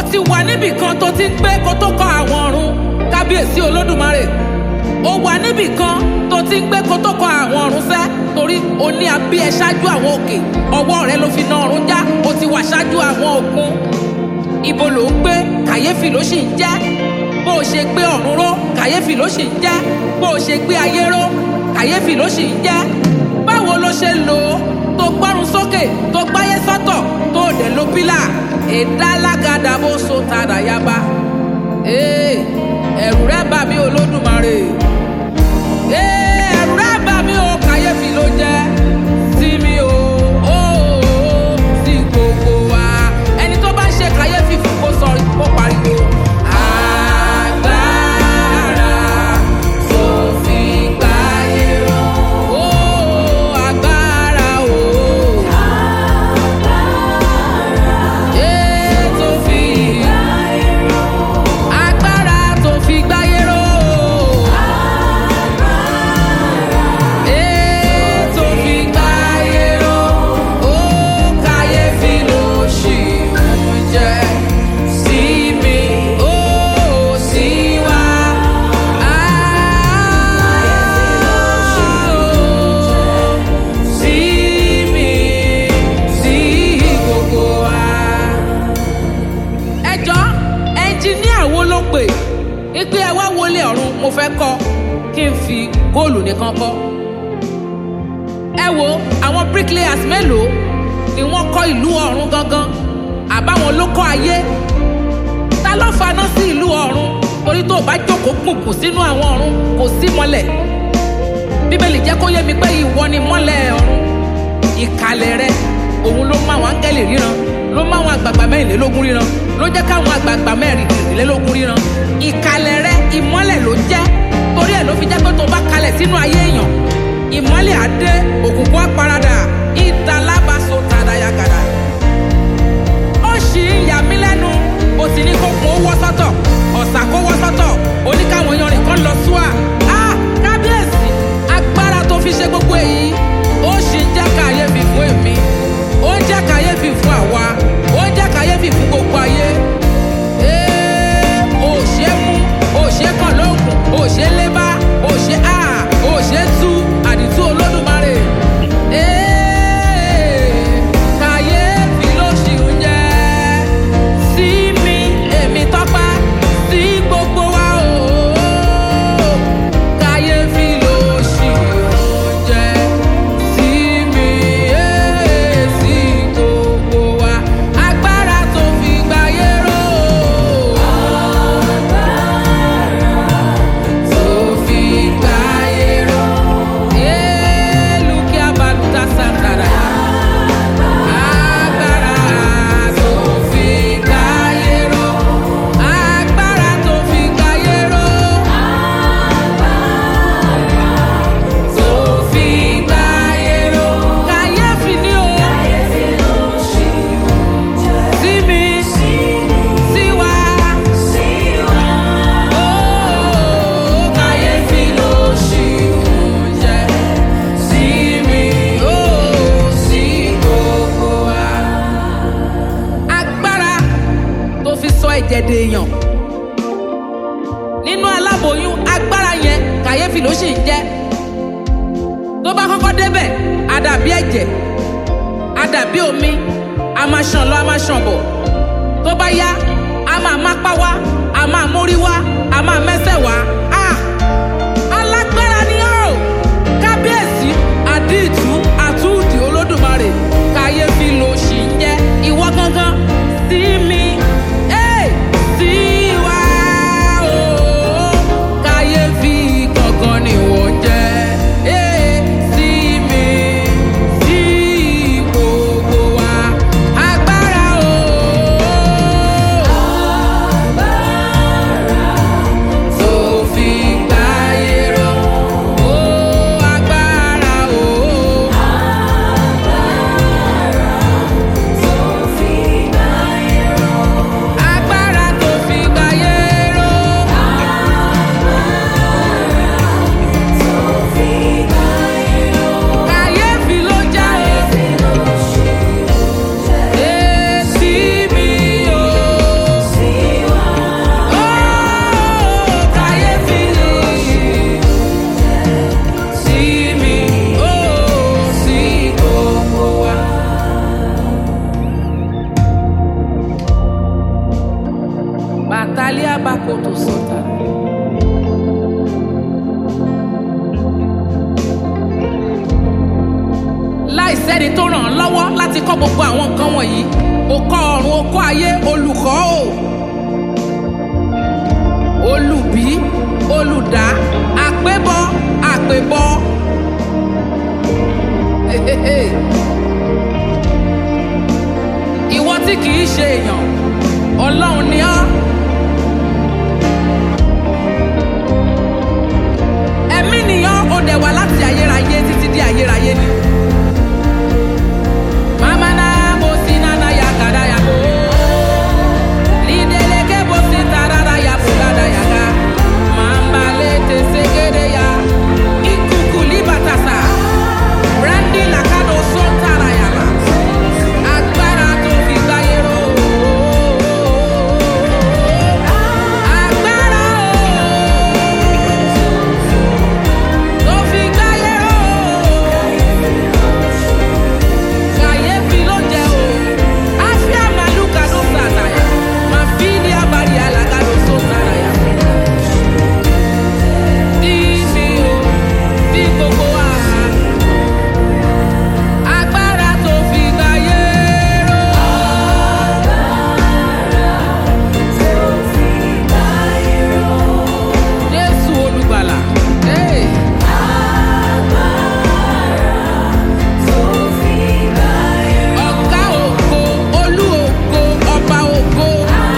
ti wà níbì kan tó ti ń gbé kó tó kọ́ àwọn ọ̀run kábíyèsí olódùmarè. Ó wà níbì kan tó ti ń gbé kó tó kọ́ àwọn ọ̀run sẹ́ torí o ní abí ẹ ṣáájú àwọn òkè ọwọ́ rẹ ló fi na ọ̀run já o ti wà ṣáájú àwọn òkun. Ibo ló ń gbé kàyéfì ló sì ń jẹ́ bó o ṣe gbé ọ̀run ró kàyéfì ló sì ń jẹ́ bó o ṣe gbé ayé ró kàyéfì ló sì ń jẹ́. Báwo ló ṣe lò ó tó gbọ́run sókè tó gbáyé sọ́tọ̀ tó dẹ̀ lo pílà ìdálágàdà bó so tàdà yaba. Ẹ̀rù rẹ̀ bà mí olódùmarè. Ẹ̀rù rẹ̀ bà mí o kàyéfì ló jẹ́ sí mi o sí gbogbo wa. Ẹni tó bá ń ṣe kàyéfì fún kó sọ kó pariwo. Agbára tó fi gbáyé ró. Agbára o. Tó fi agbára tó fi gbáyé ró. Tó fi gbáyé ró. Kàyéfì ló ṣì ń jẹ́ sí mi sí wa. Sí mi sí gbogbo wa. Ẹjọ́ ẹnjiníà wo ló pè é pé ẹ wá wọlé ọ̀run mo fẹ́ kọ́ kí n fi góòlù nìkan kọ́. Ẹ wo àwọn bricklayers mélòó ni wọ́n kọ́ ìlú ọ̀run gangan àbáwọn ló kọ́ ayé. Ta ló faná sí ìlú ọ̀run torí tó o bá jókòó gbùngbùn sínú àwọn ọ̀run kò sí mọ́lẹ̀. Bíbélì jẹ́ kó yé mi pé ìwọ ni mọ́lẹ̀ ọ̀run. Ìkàlẹ̀ rẹ òun ló mú àwọn áńgẹ́lì ríran ló mú àwọn àgbààgbà mẹ́rìnlélógún ríran ló jẹ́ káwọn àgbààgbà mẹ́rìnlélógún ríran. Ìkàlẹ̀ rẹ ìmọ́lẹ̀ ló jẹ́ torí ẹ̀ ló fi jẹ́ pé tó bá kalẹ̀ sínú ayé èèyàn ìmọ́lẹ̀ á dé òkùnkùn á paradà ìdálábàṣọ tàdáyàgàdà. Ó ṣì ń yà mí lẹ́nu ó sì ní kókun ó wọ́ sọ́tọ̀ ọ̀sà kó wọ́ sọ́tọ̀ oníkàwọn yanrìn kan lọ súwà. Kábíyèsí agbára tó fi ṣe gbogbo èyí ó ṣì ń jẹ́ kàyéfì fún èmi ó ń jẹ́ kàyéfì fún àwa ó ń jẹ́ kàyéfì fún gbogbo ayé. Ó ṣe é mú ó ṣe é kàn lóògùn ó ṣe é lébá ó ṣe ó ṣe é tú àdìtú olódùmarè. Kàyéfì ló ṣì ń jẹ́ sí mi èmi Tọ́pẹ́ sí gbogbo wa o. Kàyéfì ló ṣì ń jẹ́ sí mi sí gbogbo wa. Agbára tó fi gbáyé ró. Tó fi gbáyé ró. Lùkìá balùtà sàǹdàrà. Agbára tó fi gbáyé ró. Agbára tó fi gbáyé ró. Tó fi gbáyé ró. Kàyéfì ni o. Sí mi. Sí wa. Kàyéfì ló ṣì ń jẹ́ sí mi sí gbogbo wa. Agbára tó fi sọ ẹ̀jẹ̀ dèèyàn nínú aláboyún agbára yẹn kàyéfì ló ṣì ń jẹ́. Tó bá kọ́kọ́ débẹ̀ á dàbí ẹ̀jẹ̀ á dàbí omi á máa ṣàn lọ á máa ṣàn bọ̀. Tó bá yá á máa mápá wá á máa mórí wá á máa mẹ́sẹ̀ wá. Alágbára ni ó kábíyèsí àdìtú àtúndì olódùmarè kàyéfì ló ṣì ń jẹ́ ìwọ gangan sí mi sí wa o. Kàyéfì gangan ni wọ́n jẹ́ sí mi sí gbogbo wa. Agbára o. Tó fi Galia Bakoto Sota. Láìsẹ́ni tó ràn án lọ́wọ́ láti kọ́ gbogbo àwọn nǹkan wọ̀nyí. Ó kọ́ ọ̀run, ó kọ́ ayé, olùkọ́ o. Olùbí, olùdá, àpébọ, àpébọ. Ìwọ tí kìí ṣe èèyàn, Ọlọ́run ni ọ́. Ẹ̀mí nìyàn, ó dẹ̀ wá láti ayérayé títí di ayérayé ni. Mama na mo si na na ya kada ya bo. Lideleke bo si tarara ya bulada ya ga. Mamba lete segede ya. Ikuku libatasa. Brandy lakado son tara ya ba. Agbára tó fi gbáyé ró. Agbára tó fi gbáyé ró. Kàyéfì ló jẹ́ o. Afia maluka ló sàtàyà. Màfíìdí abàrí alágàdo só sàràyà. Dídí o, dí gbogbo wa. Agbára tó fi gbáyé ró. Jésù olùgbàlà. Hey. Ọ̀gá ògo, olú ògo, ọba ògo.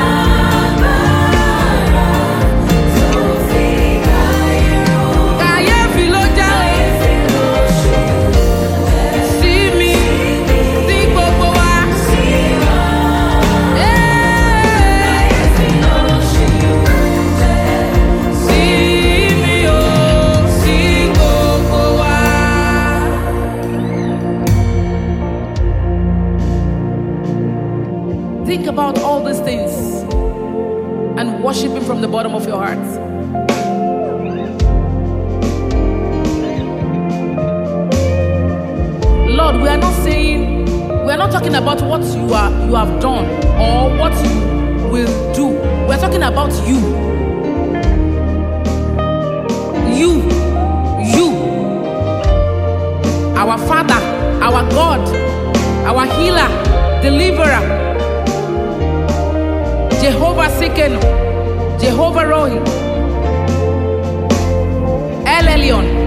Kàyéfì ló jẹ́ o. Sí mi, sí gbogbo wa. Sí mi o, sí gbogbo wa. Think about all these things and worship Him from the bottom of your heart. Lord, we are not talking about what you have done or what you will do. We are talking about you. You. Our Father, our God, our healer, deliverer. Jehovah Sikenu, Jehovah Rohi, El Elyon,